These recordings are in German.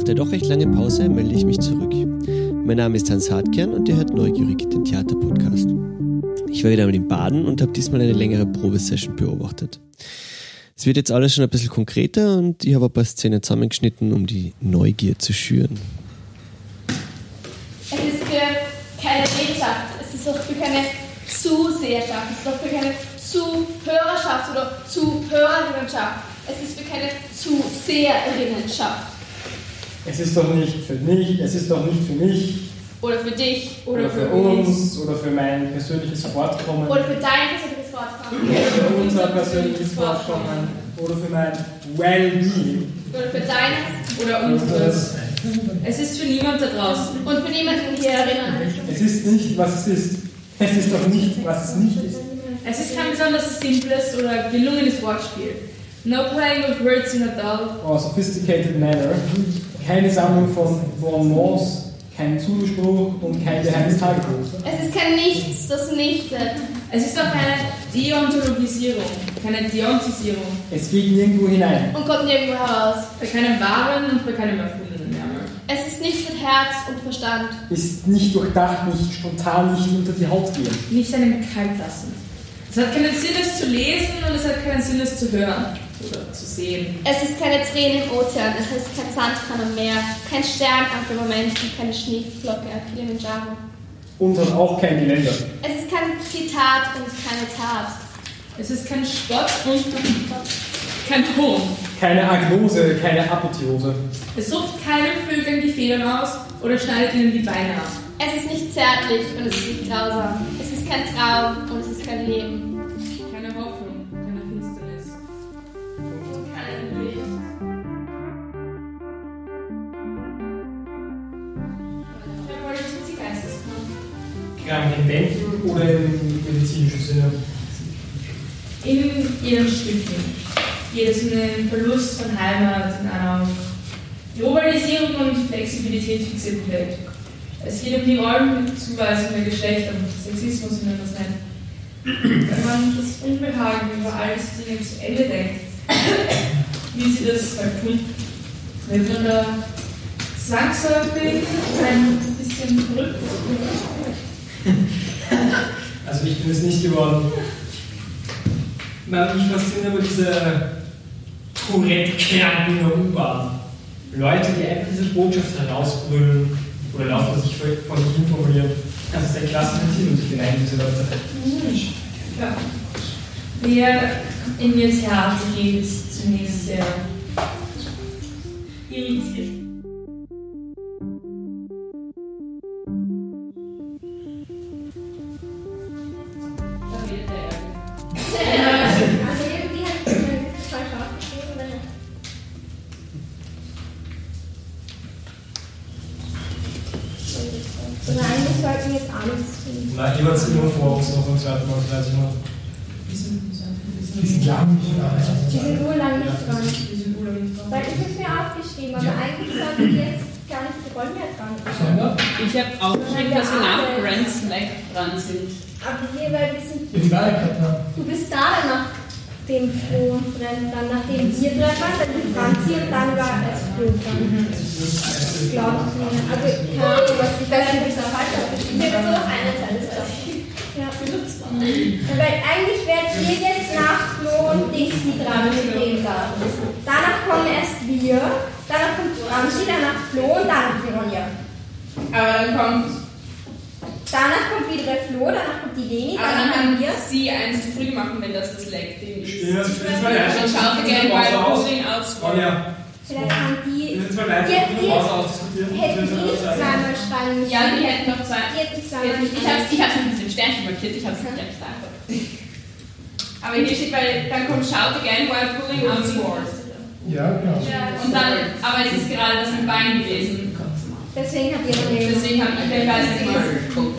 der doch recht langen Pause melde ich mich zurück. Mein Name ist Hans Hartkern und ihr hört Neugierig, den Theaterpodcast. Ich war wieder mit dem Baden und habe diesmal eine längere Probesession beobachtet. Es wird jetzt alles schon ein bisschen konkreter und ich habe ein paar Szenen zusammengeschnitten, um die Neugier zu schüren. Es ist für keine Leserschaft, es ist auch für keine Zuseherschaft, es ist auch für keine Zuhörerschaft oder Zuhörerinnenschaft, es ist für keine Zuseherinnenschaft. Es ist doch nicht für mich, es ist doch nicht für mich. Oder für dich. Oder für uns. Oder für mein persönliches Fortkommen. Oder für dein persönliches Fortkommen. Oder für unser persönliches Fortkommen. Oder für mein Well-Being. Oder für deines. Oder unseres. Es ist für niemand da draußen. Und für niemanden hier erinnern. Es ist nicht, was es ist. Es ist doch nicht, was es nicht ist. Es ist kein besonders simples oder gelungenes Wortspiel. No playing with words in a dull or sophisticated manner. Keine Sammlung von Bonbons. Kein Zuspruch und kein geheimes Tagebuch. Es ist kein Nichts, das nichtet. Es ist auch keine Deontologisierung, keine Deontisierung. Es geht nirgendwo hinein. Und kommt nirgendwo heraus. Bei keinem wahren und bei keinem erfundenen Ärmel. Es ist nicht mit Herz und Verstand. Ist nicht durchdacht, nicht spontan, nicht unter die Haut gehen. Nicht einem kalt lassen. Es hat keinen Sinn, es zu lesen und es hat keinen Sinn, es zu hören oder zu sehen. Es ist keine Träne im Ozean, es ist kein Sandkran am Meer, kein Stern am Firmament und keine Schneeflocke am Kilimanjaro. Und hat auch kein Geländer. Es ist kein Zitat und keine Tat. Es ist kein Spott und kein Hohn. Keine Agnose, keine Apotheose. Es rupft keinen Vögeln die Federn aus oder schneidet ihnen die Beine ab. Es ist nicht zärtlich und es ist nicht grausam. Es ist kein Traum und es ist kein Leben. Keine Hoffnung, keine Finsternis. Und kein Licht. Wolltest du die Geisteskrank? Krank im Denken oder im medizinischen Sinne? In ihren Stücken. Jedes in einem Verlust von Heimat, in einer Globalisierung und Flexibilität fixierten Welt. Es geht um die Rollenzuweisung der Geschlechter und Sexismus, wie man das nennt. Wenn man das Unbehagen über alles Dinge zu Ende denkt, wie sie das halt tun, wird man da zwangsläufig ein bisschen verrückt. Also ich bin es nicht geworden. Mich fasziniert aber diese Korrektkern in der U-Bahn. Leute, die einfach diese Botschaft herausbrüllen oder laufen sich von sich hin formulieren. Das ist der Klassenziel und ich beneide diese Leute. Ja. Wer in ihr Theater geht, ist zunächst sehr irritiert. Also irgendwie hat es mir das falsch aufgeschrieben, oder nicht? Also eigentlich sollten wir jetzt alles tun. Na, jemand ist immer vor uns noch im zweiten Mal, vielleicht noch. Die sind lang nicht dran. Die sind urlang nicht dran. Weil ich habe es mir aufgeschrieben, aber eigentlich sollten wir jetzt gar nicht die Rollen mehr dran sein. Ich habe auch geschrieben, dass wir nach Grand Slack dran sind. Aber wir, weil wir sind. Du bist da nach dem Flo dran, dann nachdem wir dran waren, dann die Franzi und dann war es Flo dran. Glaube ich mir. Also, keine Ahnung, was ich weiß nicht, ob ich es falsch aufgeschrieben habe. Ich habe nur noch eine Zeile. Ja, benutzt man. Weil eigentlich werdet ihr jetzt nach Flo und Dixie dran mit dem Garten. Danach kommen erst wir, danach kommt Franzi, danach Flo und danach Veronia. Aber dann kommt. Danach kommt wieder der Flo, danach kommt die Leni, Aber danach dann haben kann wir. sie eins zu früh machen, wenn das Leg-Ding ist. Ja, das Dann schaut gerne bei Moving Out. Ja. Vielleicht haben die. Wir sind zwei Leute, die ausdiskutieren. Hätten die nicht zweimal schreiben müssen. Ja, die hätten noch zwei. Die hätten zweimal Ich hab's mit dem Sternchen markiert, ich hab's nicht gesagt. Aber hier steht, weil dann kommt Shout again while pulling out sword. Ja, genau. Und dann, aber es ist gerade das im Bein gewesen. Deswegen hat jeder den. Deswegen habe ich den Geist gemacht.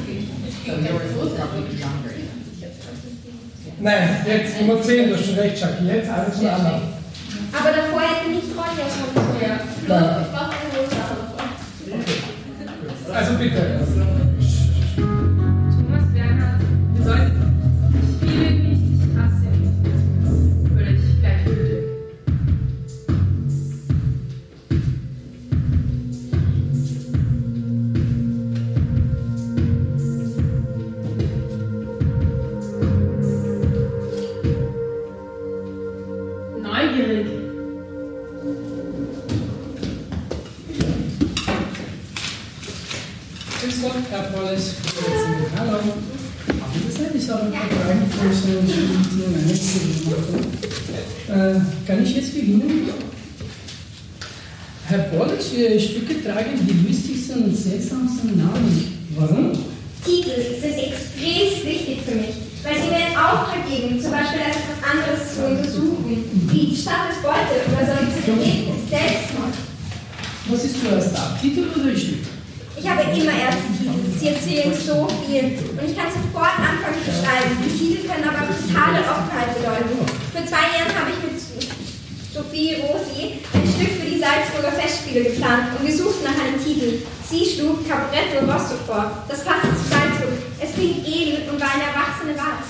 Nein, jetzt Nummer 10, du hast schon recht, Chucky. Jetzt alles zum anderen. Aber davor hätte nicht Ronja schon. Ja. Ich brauche eine Hose davor. Also bitte. Thomas Bernhard bedeutet, ich liebe ihn nicht, ich hasse ihn nicht. Völlig gleichgültig. Gott, Herr Paulus. Hallo. Ich habe ein paar Fragen für Sie. Kann ich jetzt beginnen? Herr Paulus, Ihre Stücke tragen die lustigsten und seltsamsten Namen. Warum? Titel sind extrem wichtig für mich, weil sie mir einen Auftrag geben, zum Beispiel etwas anderes zu untersuchen, wie die Stadt des Beute oder Solidarität des Selbstmords. Was ist zuerst da, Titel oder Stück? Ich habe immer erst die Titel, sie erzählen so viel und ich kann sofort anfangen zu schreiben. Die Titel können aber totale Offenheit bedeuten. Vor 2 Jahren habe ich mit Sophie Rosi ein Stück für die Salzburger Festspiele geplant und wir suchten nach einem Titel. Sie schlug Caporetto Rosso vor. Das passte zu Salzburg. Es klingt edel und war eine erwachsene Wahl.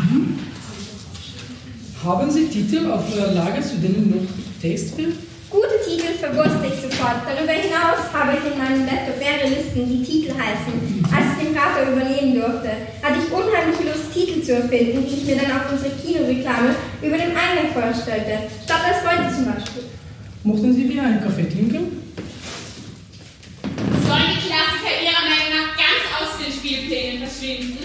Haben Sie Titel auf Lager, zu denen noch Text fehlt? Gute Titel verwurste ich sofort. Darüber hinaus habe ich in meinem Laptop mehrere Listen, die Titel heißen. Als ich den Prater übernehmen durfte, hatte ich unheimliche Lust, Titel zu erfinden, die ich mir dann auf unsere Kinoreklame über dem Eingang vorstellte. Statt als heute zum Beispiel. Mochten Sie wieder einen Kaffee trinken? Sollen die Klassiker Ihrer Meinung nach ganz aus den Spielplänen verschwinden?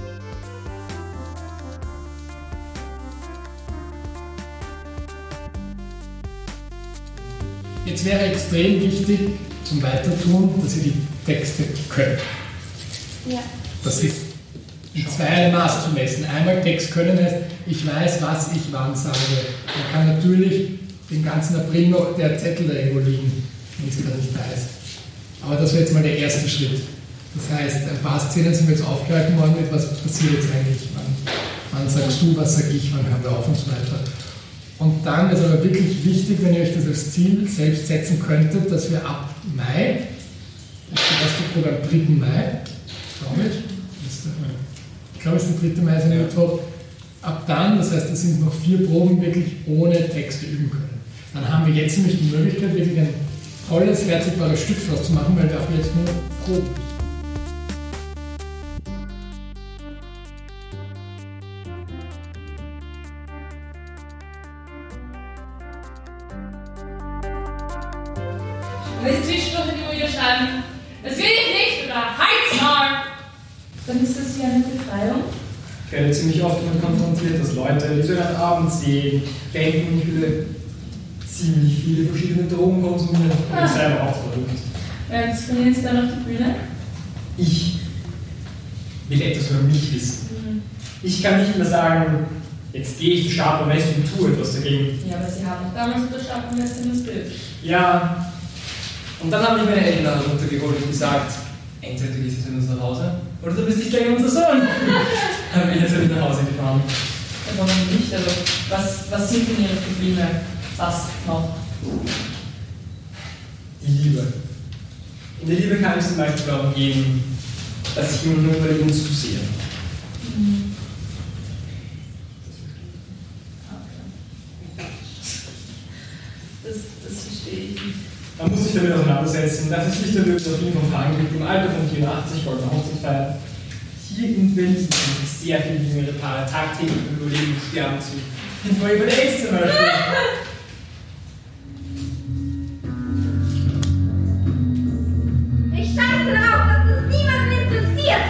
Jetzt wäre extrem wichtig zum Weitertun, dass ihr die Texte könnt. Ja. Das ist in zweierlei Maß zu messen. Einmal Text können heißt, ich weiß, was ich wann sage. Man kann natürlich den ganzen April noch der Zettel da irgendwo liegen, wenn ich es gerade nicht weiß. Aber das wäre jetzt mal der erste Schritt. Das heißt, ein paar Szenen sind jetzt aufgehalten worden mit, was passiert jetzt eigentlich, wann sagst du, was sag ich, wann hören wir auf und so weiter. Und dann ist aber wirklich wichtig, wenn ihr euch das als Ziel selbst setzen könntet, dass wir ab Mai, das ist die erste Probe am 3. Mai, glaube ich, ich glaube es ist der 3. Mai, ist ein Mittwoch, ab dann, das heißt, das sind noch 4 Proben, wirklich ohne Texte üben können. Dann haben wir jetzt nämlich die Möglichkeit, wirklich ein tolles, herzigbares Stück draus zu machen, weil wir ab jetzt nur proben. Und wenn Sie zwischendurch immer wieder schreiben, das will ich nicht oder halt's mal, dann ist das ja eine Befreiung. Ich werde ziemlich oft damit konfrontiert, dass Leute, die so einen Abend sehen, denken, ich würde ziemlich viele verschiedene Drogen konsumieren und ich selber auch verrückt. Trainieren Sie dann auf die Bühne? Ich will etwas über mich wissen. Ich kann nicht mehr sagen, jetzt gehe ich zum Stapelmess und tue etwas dagegen. Ja, aber Sie haben damals unter Stapelmess das Bild. Ja, und dann haben mich meine Eltern runtergeholt und gesagt, entweder du gehst jetzt mit uns nach Hause oder du bist nicht länger unser Sohn. Dann bin ich jetzt mit nach Hause gefahren. Ja, warum nicht? Also, was sind denn Ihre Probleme? Was noch? Die Liebe. In der Liebe kann es zum Beispiel darum gehen, dass ich immer nur bei ihnen zusehe. Das verstehe ich nicht. Man muss sich damit auseinandersetzen, dass es nicht nur so viele Verfahren gibt. Im Alter von 84 wollte man Hochzeit feiern. Hier in Berlin sind sehr viele jüngere Paare tagtäglich überleben und sterben zu. Und vor über der Ex zum Beispiel. Ich scheiße darauf, dass das niemanden interessiert.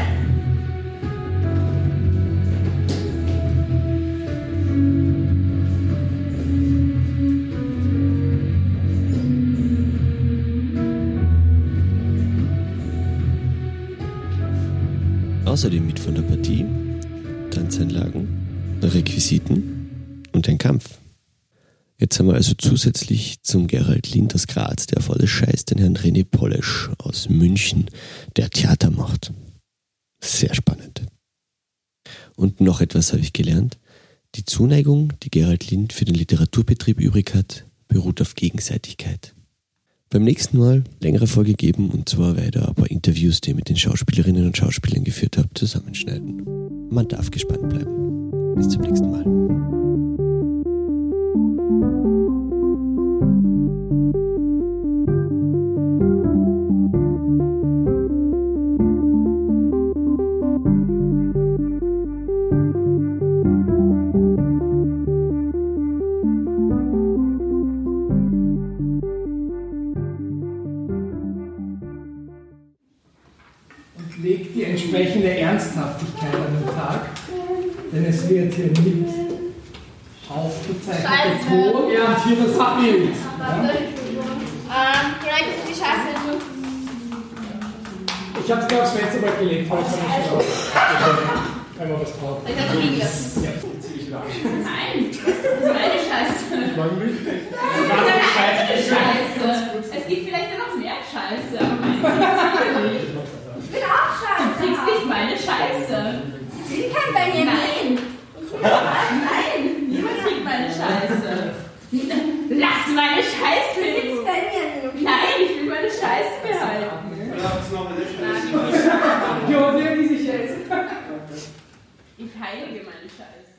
Außerdem mit von der Partie Tanzeinlagen, Requisiten und ein Kampf. Jetzt haben wir also zusätzlich zum Gerald Lind aus Graz, der volles Scheiß, den Herrn René Polesch aus München, der Theater macht. Sehr spannend. Und noch etwas habe ich gelernt. Die Zuneigung, die Gerald Lind für den Literaturbetrieb übrig hat, beruht auf Gegenseitigkeit. Beim nächsten Mal längere Folge geben, und zwar werde ich ein paar Interviews, die ich mit den Schauspielerinnen und Schauspielern geführt habe, zusammenschneiden. Man darf gespannt bleiben. Bis zum nächsten Mal. entsprechende Ernsthaftigkeit an den Tag, denn es wird hier mit aufgezeichneter Ton und hier das Bild. Ja? Vielleicht ist die Scheiße. Ich habe es dir aufs Fenster mal gelegt, weil ich es nicht raus. Wenn man was braucht. Ich habe es liegen lassen. Ja. Nein, das ist meine Scheiße. Scheiße. Es gibt vielleicht noch mehr Scheiße, aber meine nicht. Ich bin auch scheiße. Du kriegst nicht meine Scheiße. Sie kann bei mir gehen. Nein, niemand kriegt meine Scheiße. Lass meine Scheiße hin. Bei mir nicht. Nein, ich will meine Scheiße behalten. Ja, wie sich jetzt. Ich heilige meine Scheiße.